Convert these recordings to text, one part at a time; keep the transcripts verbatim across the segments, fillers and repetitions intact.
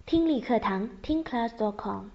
听力课堂听 class dot com。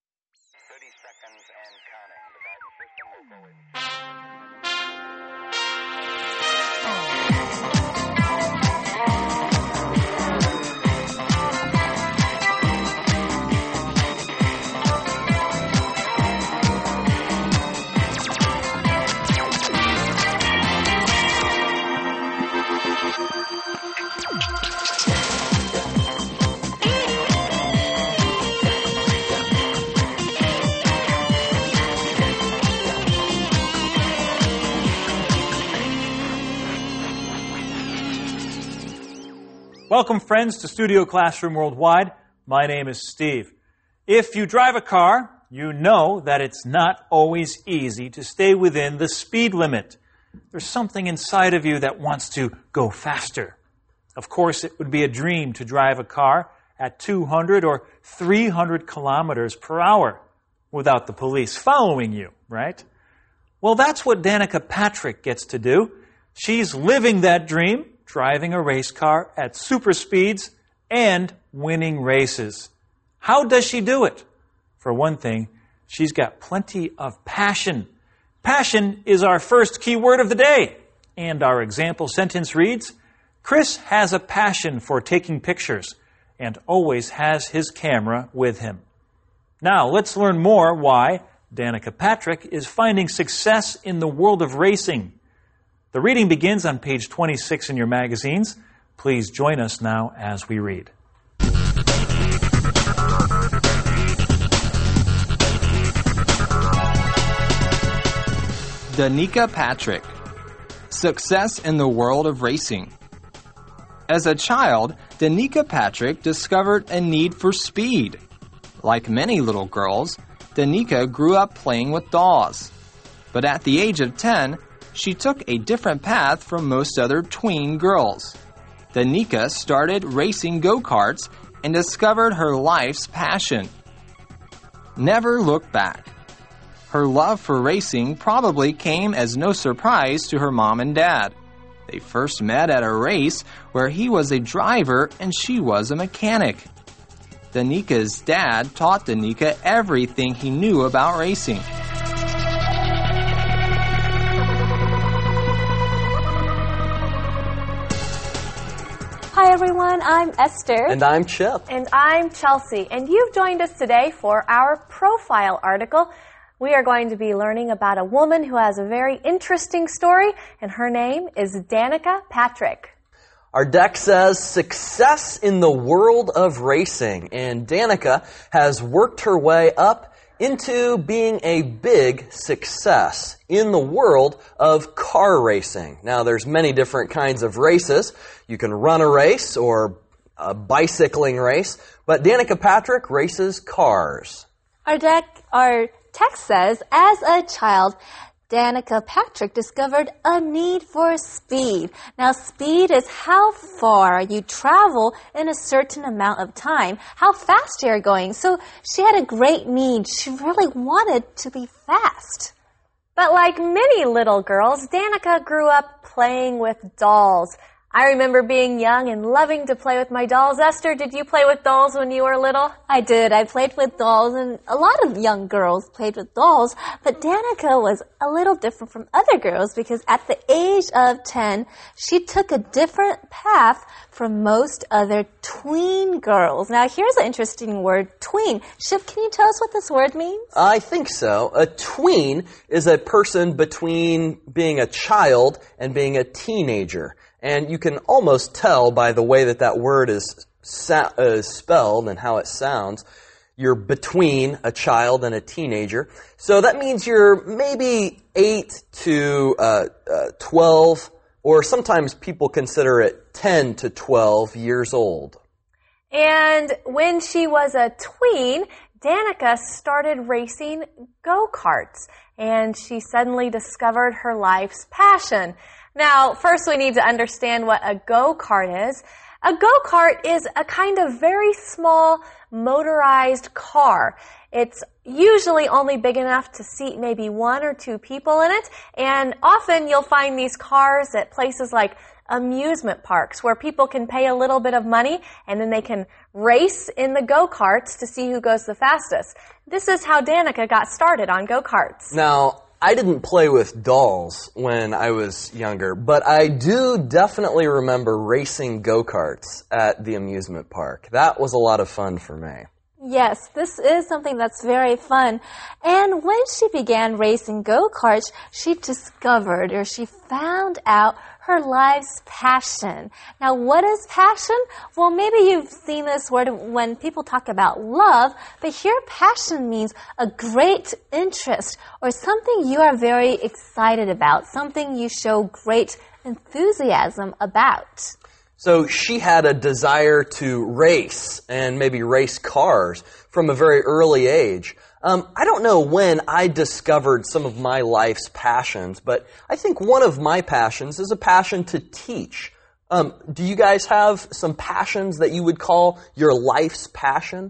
Welcome, friends, to Studio Classroom Worldwide. My name is Steve. If you drive a car, you know that it's not always easy to stay within the speed limit. There's something inside of you that wants to go faster. Of course, it would be a dream to drive a car at two hundred or three hundred kilometers per hour without the police following you, right? Well, that's what Danica Patrick gets to do. She's living that dream, driving a race car at super speeds and winning races. How does she do it? For one thing, she's got plenty of passion. Passion is our first key word of the day. And our example sentence reads, Chris has a passion for taking pictures and always has his camera with him. Now, let's learn more why Danica Patrick is finding success in the world of racing. The reading begins on page twenty-six in your magazines. Please join us now as we read. Danica Patrick. Success in the world of racing. As a child, Danica Patrick discovered a need for speed. Like many little girls, Danica grew up playing with dolls. But at the age of ten, she took a different path from most other tween girls. Danica started racing go-karts and discovered her life's passion. Never look back. Her love for racing probably came as no surprise to her mom and dad. They first met at a race where he was a driver and she was a mechanic. Danica's dad taught Danica everything he knew about racing. Hi everyone, I'm Esther. And I'm Chip. And I'm Chelsea. And you've joined us today for our profile article. We are going to be learning about a woman who has a very interesting story, and her name is Danica Patrick. Our deck says success in the world of racing. And Danica has worked her way up into being a big success in the world of car racing. Now, there's many different kinds of races. You can run a race or a bicycling race, but Danica Patrick races cars. Our deck, our text says, as a child, Danica Patrick discovered a need for speed. Now, speed is how far you travel in a certain amount of time, how fast you're going. So she had a great need. She really wanted to be fast. But like many little girls, Danica grew up playing with dolls. I remember being young and loving to play with my dolls. Esther, did you play with dolls when you were little? I did. I played with dolls, and a lot of young girls played with dolls, but Danica was a little different from other girls because at the age of ten, she took a different path from most other tween girls. Now, here's an interesting word, tween. Ship, can you tell us what this word means? I think so. A tween is a person between being a child and being a teenager. And you can almost tell by the way that that word is sa- uh, spelled and how it sounds. You're between a child and a teenager. So that means you're maybe eight to uh, uh, twelve, or sometimes people consider it ten to twelve years old. And when she was a tween, Danica started racing go-karts, and she suddenly discovered her life's passion. Now, first we need to understand what a go-kart is. A go-kart is a kind of very small motorized car. It's usually only big enough to seat maybe one or two people in it, and often you'll find these cars at places like amusement parks where people can pay a little bit of money and then they can race in the go-karts to see who goes the fastest. This is how Danica got started on go-karts. Now, I didn't play with dolls when I was younger, but I do definitely remember racing go-karts at the amusement park. That was a lot of fun for me. Yes, this is something that's very fun. And when she began racing go-karts, she discovered or she found out her life's passion. Now, what is passion? Well, maybe you've seen this word when people talk about love, but here passion means a great interest or something you are very excited about, something you show great enthusiasm about. So she had a desire to race and maybe race cars from a very early age. Um, I don't know when I discovered some of my life's passions, but I think one of my passions is a passion to teach. Um, do you guys have some passions that you would call your life's passion?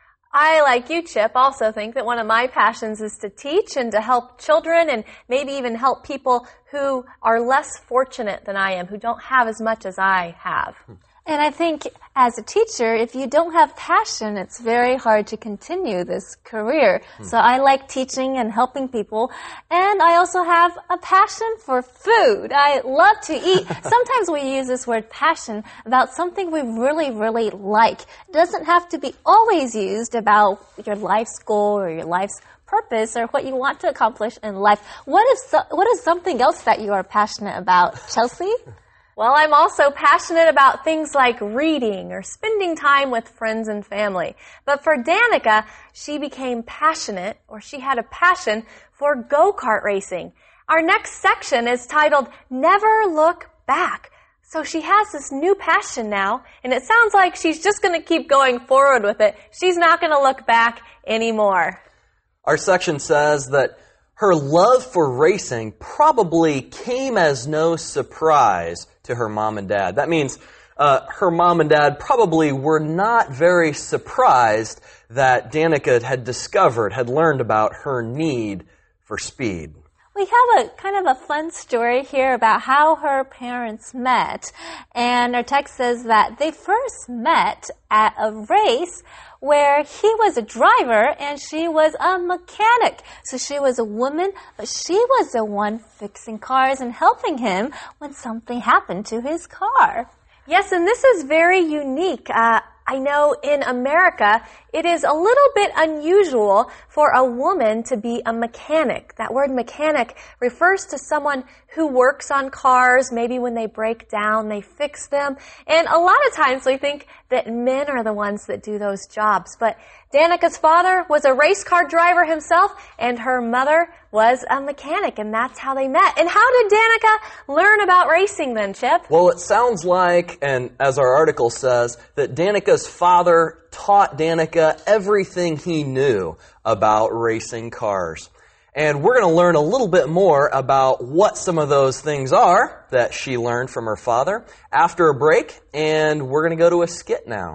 I, like you, Chip, also think that one of my passions is to teach and to help children and maybe even help people who are less fortunate than I am, who don't have as much as I have. And I think as a teacher, if you don't have passion, it's very hard to continue this career. Hmm. So I like teaching and helping people. And I also have a passion for food. I love to eat. Sometimes we use this word passion about something we really, really like. It doesn't have to be always used about your life's goal or your life's purpose or what you want to accomplish in life. What is, so, what is something else that you are passionate about, Chelsea? Well, I'm also passionate about things like reading or spending time with friends and family. But for Danica, she became passionate, or she had a passion for go-kart racing. Our next section is titled Never Look Back. So she has this new passion now, and it sounds like she's just going to keep going forward with it. She's not going to look back anymore. Our section says that her love for racing probably came as no surprise to her mom and dad. That means uh, her mom and dad probably were not very surprised that Danica had discovered, had learned about her need for speed. We have a kind of a fun story here about how her parents met. And our text says that they first met at a race where he was a driver and she was a mechanic. So she was a woman, but she was the one fixing cars and helping him when something happened to his car. Yes, and this is very unique. Uh, I know in America, it is a little bit unusual for a woman to be a mechanic. That word mechanic refers to someone who works on cars. Maybe when they break down, they fix them. And a lot of times we think that men are the ones that do those jobs. But Danica's father was a race car driver himself, and her mother was a mechanic, and that's how they met. And how did Danica learn about racing then, Chip? Well, it sounds like, and as our article says, that Danica's father taught Danica everything he knew about racing cars. And we're going to learn a little bit more about what some of those things are that she learned from her father after a break, and we're going to go to a skit now.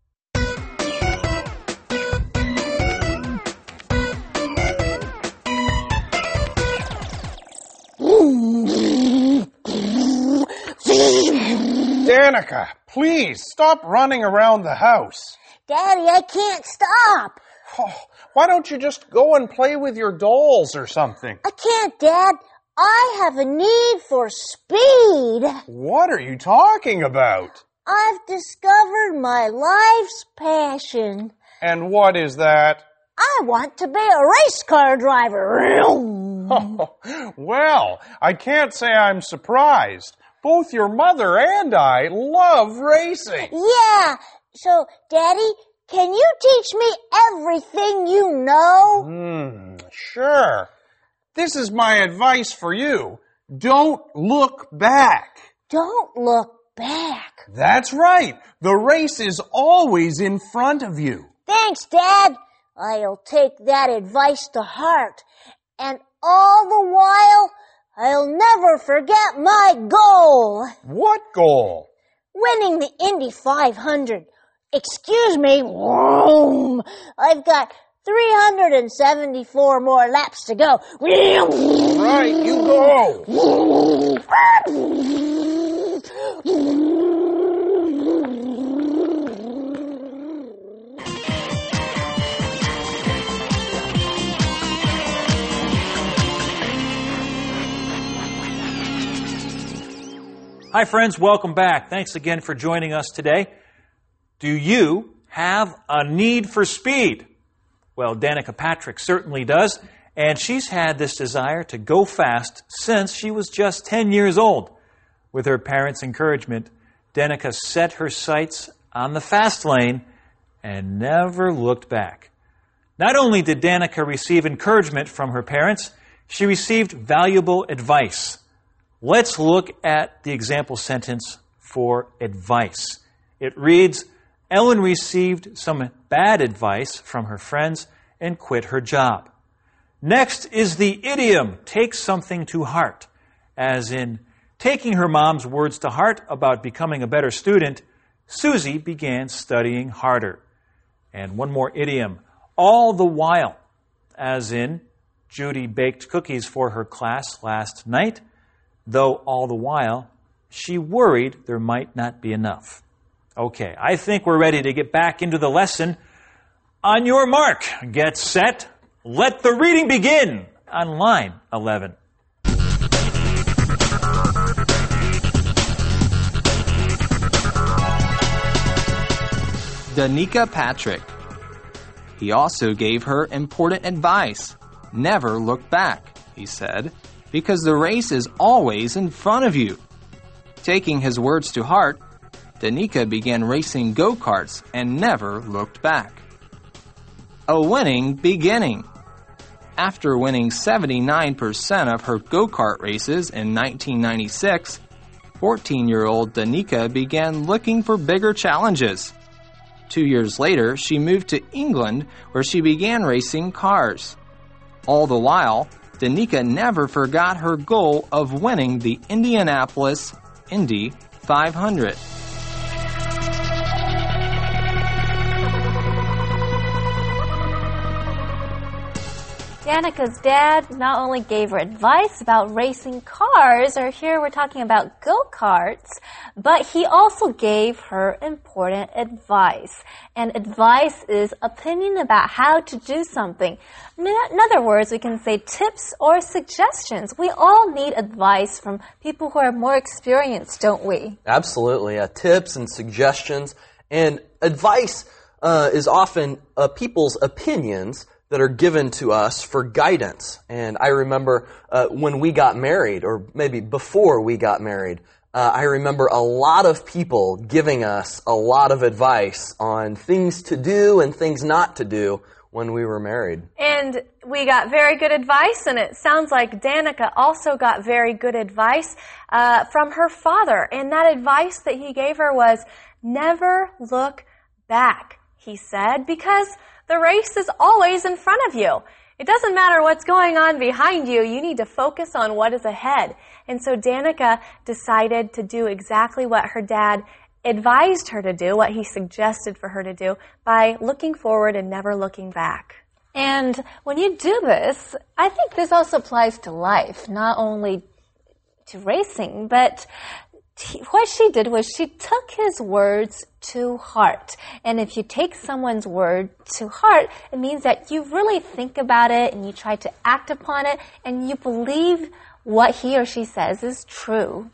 Danica, please stop running around the house. Daddy, I can't stop. Oh, why don't you just go and play with your dolls or something? I can't, Dad. I have a need for speed. What are you talking about? I've discovered my life's passion. And what is that? I want to be a race car driver. Well, I can't say I'm surprised. Both your mother and I love racing. Yeah. So, Daddy, can you teach me everything you know? Hmm, sure. This is my advice for you. Don't look back. Don't look back. That's right. The race is always in front of you. Thanks, Dad. I'll take that advice to heart. And all the while, I'll never forget my goal. What goal? Winning the Indy five hundred. Excuse me. I've got three hundred seventy-four more laps to go. Right, you go. Hi, friends. Welcome back. Thanks again for joining us today. Do you have a need for speed? Well, Danica Patrick certainly does, and she's had this desire to go fast since she was just ten years old. With her parents' encouragement, Danica set her sights on the fast lane and never looked back. Not only did Danica receive encouragement from her parents, she received valuable advice. Let's look at the example sentence for advice. It reads, Ellen received some bad advice from her friends and quit her job. Next is the idiom, take something to heart, as in, taking her mom's words to heart about becoming a better student, Susie began studying harder. And one more idiom, all the while, as in, Judy baked cookies for her class last night, though all the while, she worried there might not be enough. Okay, I think we're ready to get back into the lesson. On your mark, get set, let the reading begin on line eleven. Danica Patrick. He also gave her important advice. Never look back, he said, because the race is always in front of you. Taking his words to heart, Danica began racing go-karts and never looked back. A winning beginning. After winning seventy-nine percent of her go-kart races in nineteen ninety-six, fourteen-year-old Danica began looking for bigger challenges. Two years later, she moved to England, where she began racing cars. All the while, Danica never forgot her goal of winning the Indianapolis Indy five hundred. Danica's dad not only gave her advice about racing cars, or here we're talking about go-karts, but he also gave her important advice. And advice is opinion about how to do something. In other words, we can say tips or suggestions. We all need advice from people who are more experienced, don't we? Absolutely. Yeah. Tips and suggestions. And advice uh, is often uh, people's opinions that are given to us for guidance. And I remember uh, when we got married, or maybe before we got married, uh, I remember a lot of people giving us a lot of advice on things to do and things not to do when we were married. And we got very good advice, and it sounds like Danica also got very good advice uh, from her father. And that advice that he gave her was, never look back, he said, because the race is always in front of you. It doesn't matter what's going on behind you. You need to focus on what is ahead. And so Danica decided to do exactly what her dad advised her to do, what he suggested for her to do, by looking forward and never looking back. And when you do this, I think this also applies to life, not only to racing, but what she did was she took his words to heart. And if you take someone's word to heart, it means that you really think about it and you try to act upon it and you believe what he or she says is true.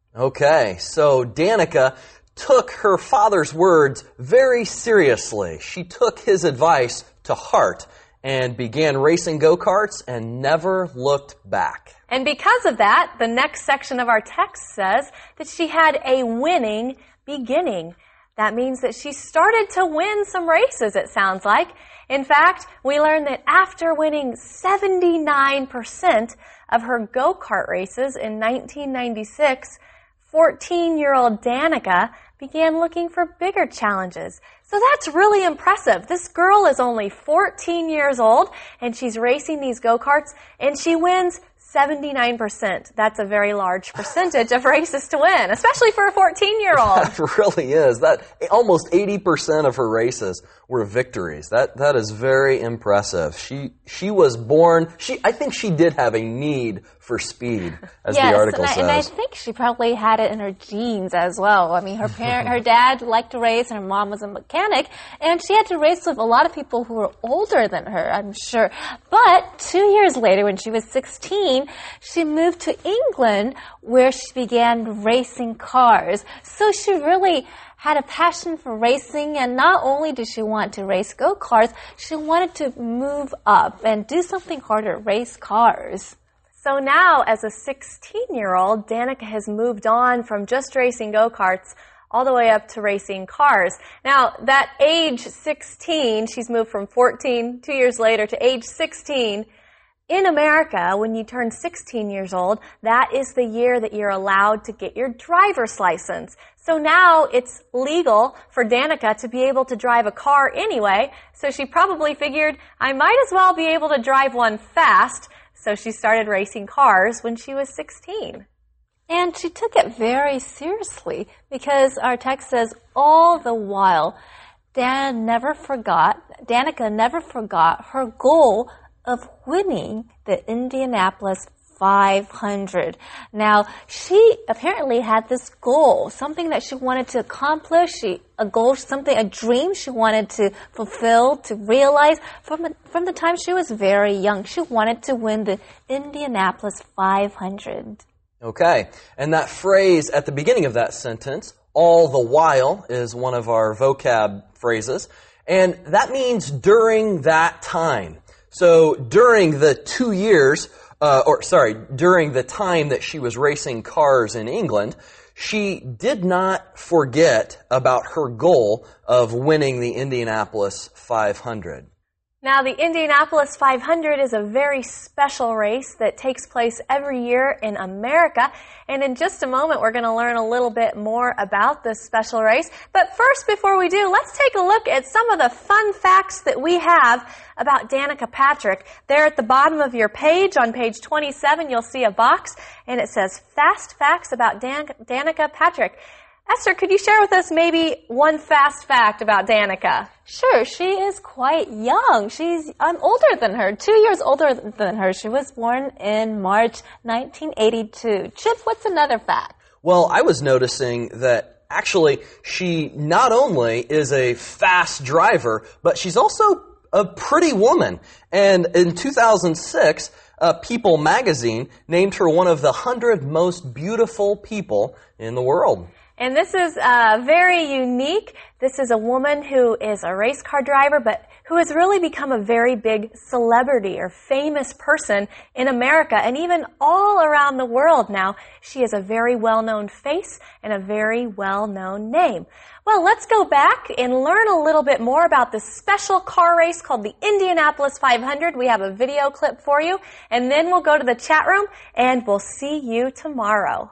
Okay, so Danica took her father's words very seriously. She took his advice to heart and began racing go-karts and never looked back. And because of that, the next section of our text says that she had a winning beginning. That means that she started to win some races, it sounds like. In fact, we learned that after winning seventy-nine percent of her go-kart races in nineteen ninety-six, fourteen-year-old Danica began looking for bigger challenges. So that's really impressive. This girl is only fourteen years old, and she's racing these go-karts, and she wins seventy-nine percent. That's a very large percentage of races to win, especially for a fourteen-year-old. That really is. That almost eighty percent of her races were victories. That that is very impressive. She she was born. She I think she did have a need for speed, as yes, the article and I, says. and I think she probably had it in her genes as well. I mean, her parent, her dad liked to race, and her mom was a mechanic, and she had to race with a lot of people who were older than her, I'm sure. But two years later, when she was sixteen, sixteen, she moved to England where she began racing cars. So she really had a passion for racing, and not only did she want to race go-karts, she wanted to move up and do something harder, race cars. So now, as a sixteen-year-old, Danica has moved on from just racing go-karts all the way up to racing cars. Now, that age sixteen, she's moved from fourteen, two years later, to age sixteen. In America, when you turn sixteen years old, that is the year that you're allowed to get your driver's license. So now it's legal for Danica to be able to drive a car anyway, so she probably figured, I might as well be able to drive one fast. So she started racing cars when she was sixteen. And she took it very seriously because our text says, all the while, Dan never forgot, Danica never forgot her goal of winning the Indianapolis five hundred. Now, she apparently had this goal, something that she wanted to accomplish, she, a goal, something, a dream she wanted to fulfill, to realize from, from the time she was very young. She wanted to win the Indianapolis five hundred. Okay, and that phrase at the beginning of that sentence, all the while, is one of our vocab phrases, and that means during that time. So during the two years, uh, or sorry, during the time that she was racing cars in England, she did not forget about her goal of winning the Indianapolis five hundred. Now, the Indianapolis five hundred is a very special race that takes place every year in America. And in just a moment, we're going to learn a little bit more about this special race. But first, before we do, let's take a look at some of the fun facts that we have about Danica Patrick. There at the bottom of your page, on page twenty-seven, you'll see a box, and it says Fast Facts about Dan- Danica Patrick. Esther, could you share with us maybe one fast fact about Danica? Sure, she is quite young. She's I'm older than her, two years older than her. She was born in March nineteen eighty-two. Chip, what's another fact? Well, I was noticing that actually she not only is a fast driver, but she's also a pretty woman. And in two thousand six, uh, People magazine named her one of the one hundred most beautiful people in the world. And this is uh, very unique. This is a woman who is a race car driver, but who has really become a very big celebrity or famous person in America and even all around the world now. She is a very well-known face and a very well-known name. Well, let's go back and learn a little bit more about this special car race called the Indianapolis five hundred. We have a video clip for you, and then we'll go to the chat room, and we'll see you tomorrow.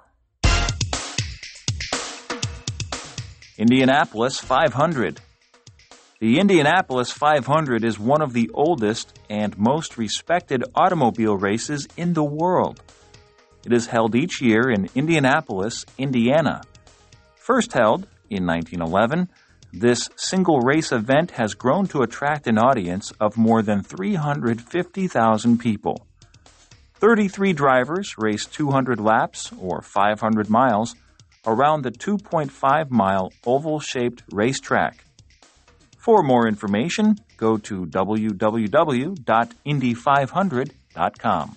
Indianapolis five hundred. The Indianapolis five hundred is one of the oldest and most respected automobile races in the world. It is held each year in Indianapolis, Indiana. First held in nineteen eleven, this single race event has grown to attract an audience of more than three hundred fifty thousand people. thirty-three drivers race two hundred laps, or five hundred miles, around the two point five mile oval-shaped racetrack. For more information, go to w w w dot indy five hundred dot com.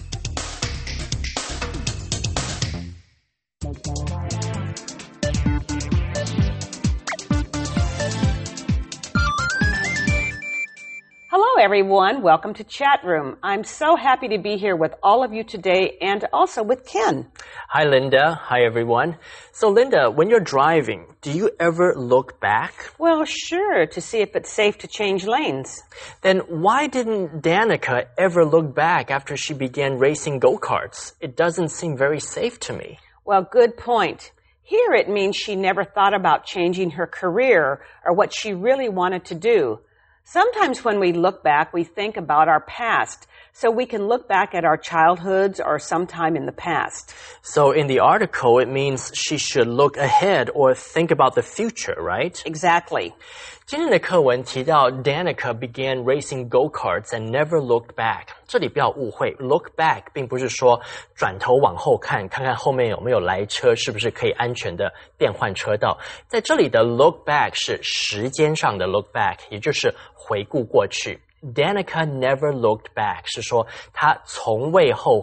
Hello, everyone. Welcome to Chat Room. I'm so happy to be here with all of you today and also with Ken. Hi, Linda. Hi, everyone. So, Linda, when you're driving, do you ever look back? Well, sure, to see if it's safe to change lanes. Then why didn't Danica ever look back after she began racing go-karts? It doesn't seem very safe to me. Well, good point. Here it means she never thought about changing her career or what she really wanted to do. Sometimes when we look back, we think about our past, so we can look back at our childhoods or sometime in the past. So in the article, it means she should look ahead or think about the future, right? Exactly. 今天的课文提到 Danica began racing go-karts and never looked back. 这里不要误会 ，look back 并不是说转头往后看，看看后面有没有来车，是不是可以安全的变换车道。在这里的 look back 是时间上的 look back， 也就是回顾过去。Danica never looked back 是说她从未后悔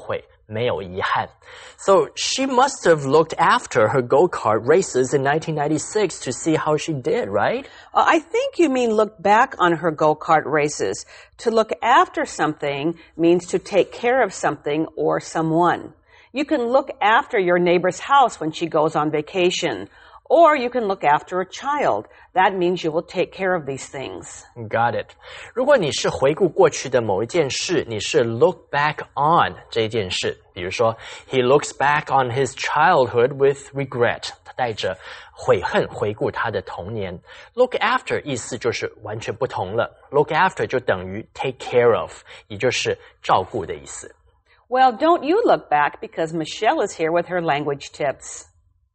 没有遗憾。So she must have looked after her go-kart races in nineteen ninety-six to see how she did, right? Uh, I think you mean look back on her go-kart races. To look after something means to take care of something or someone. You can look after your neighbor's house when she goes on vacation. Or you can look after a child. That means you will take care of these things. Got it. 如果你是回顾过去的某一件事，你是 look back on 这一件事。比如说 he looks back on his childhood with regret. 他带着悔恨回顾他的童年。Look after 意思就是完全不同了。Look after 就等于 take care of, 也就是照顾的意思。 Well, don't you look back because Michelle is here with her language tips.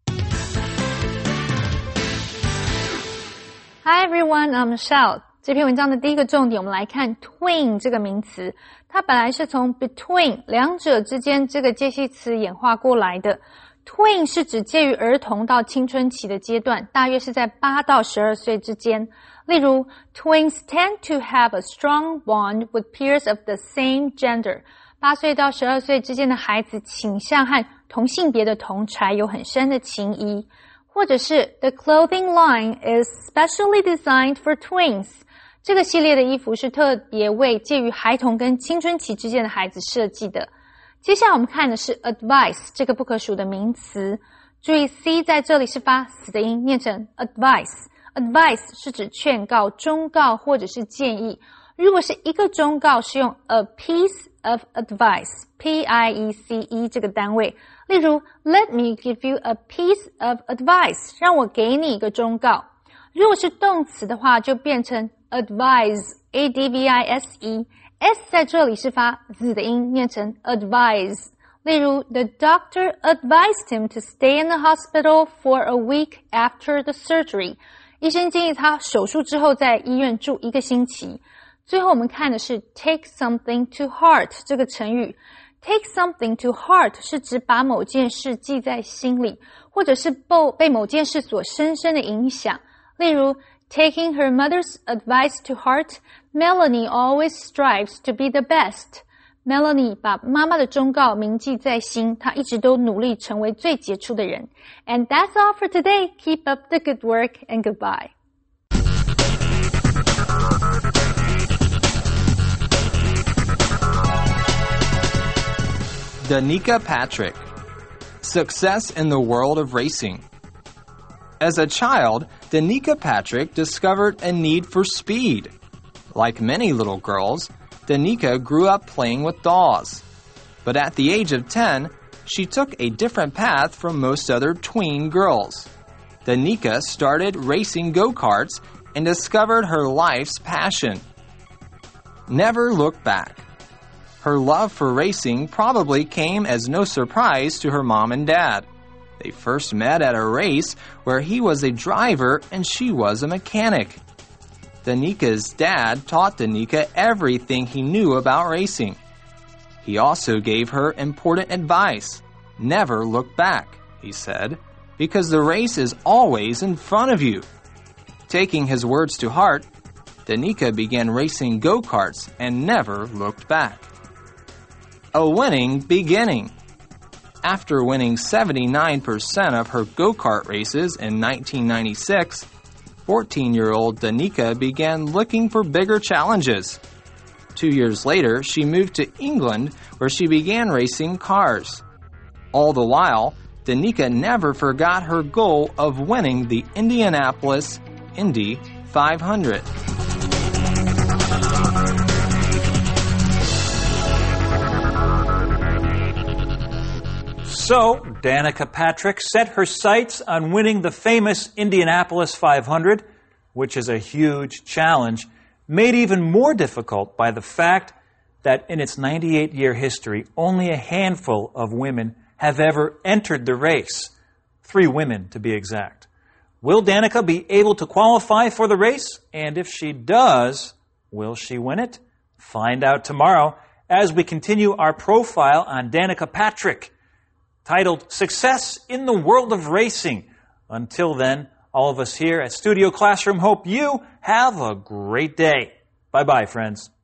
Hi everyone, I'm Michelle. 这篇文章的第一个重点，我们来看 twin 这个名词。它本来是从 between 两者之间这个介系词演化过来的。Twin 是指介于儿童到青春期的阶段，大约是在八到十二岁之间。例如 twins tend to have a strong bond with peers of the same gender. 八岁到十二岁之间的孩子倾向和同性别的同侪有很深的情谊。或者是 The clothing line is specially designed for twins. 这个系列的衣服是特别为介于孩童跟青春期之间的孩子设计的。接下来我们看的是 advice 这个不可数的名词。注意 C 在这里是发死的音，念成 advice. Advice 是指劝告、忠告或者是建议。如果是一个忠告是用 a piece of advice, P I E C E 这个单位。例如 Let me give you a piece of advice. 让我给你一个忠告。如果是动词的话就变成 advise, A D V I S E. S 在这里是发 z 的音，念成 advise. 例如 The doctor advised him to stay in the hospital for a week after the surgery. 医生建议他手术之后在医院住一个星期。最后我们看的是 take something to heart 这个成语。Take something to heart 是指把某件事记在心里，或者是被某件事所深深的影响。例如 Taking her mother's advice to heart, Melanie always strives to be the best. Melanie 把妈妈的忠告铭记在心，她一直都努力成为最杰出的人。And that's all for today. Keep up the good work and goodbye. Danica Patrick. Success in the world of racing. As a child, Danica Patrick discovered a need for speed. Like many little girls, Danica grew up playing with dolls. But at the age of ten, she took a different path from most other tween girls. Danica started racing go-karts and discovered her life's passion. Never look back. Her love for racing probably came as no surprise to her mom and dad. They first met at a race where he was a driver and she was a mechanic. Danica's dad taught Danica everything he knew about racing. He also gave her important advice. Never look back, he said, because the race is always in front of you. Taking his words to heart, Danica began racing go-karts and never looked back. A winning beginning. After winning seventy-nine percent of her go-kart races in nineteen ninety-six, fourteen-year-old Danica began looking for bigger challenges. Two years later, she moved to England where she began racing cars. All the while, Danica never forgot her goal of winning the Indianapolis Indy five hundred. So, Danica Patrick set her sights on winning the famous Indianapolis five hundred, which is a huge challenge, made even more difficult by the fact that in its ninety-eight-year history, only a handful of women have ever entered the race. Three women, to be exact. Will Danica be able to qualify for the race? And if she does, will she win it? Find out tomorrow as we continue our profile on Danica Patrick, titled Success in the World of Racing. Until then, all of us here at Studio Classroom hope you have a great day. Bye-bye, friends.